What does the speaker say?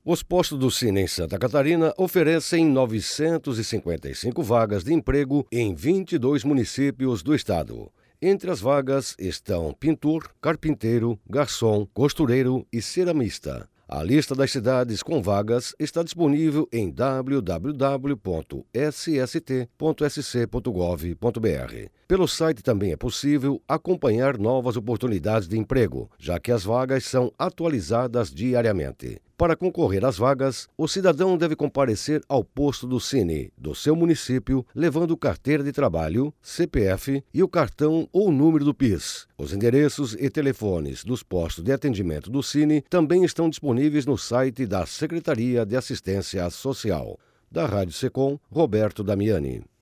Os postos do Cine em Santa Catarina oferecem 955 vagas de emprego em 22 municípios do estado. Entre as vagas estão pintor, carpinteiro, garçom, costureiro e ceramista. A lista das cidades com vagas está disponível em www.sst.sc.gov.br. Pelo site também é possível acompanhar novas oportunidades de emprego, já que as vagas são atualizadas diariamente. Para concorrer às vagas, o cidadão deve comparecer ao posto do Cine do seu município, levando carteira de trabalho, CPF e o cartão ou número do PIS. Os endereços e telefones dos postos de atendimento do Cine também estão disponíveis no site da Secretaria de Assistência Social. Da Rádio Secom, Roberto Damiani.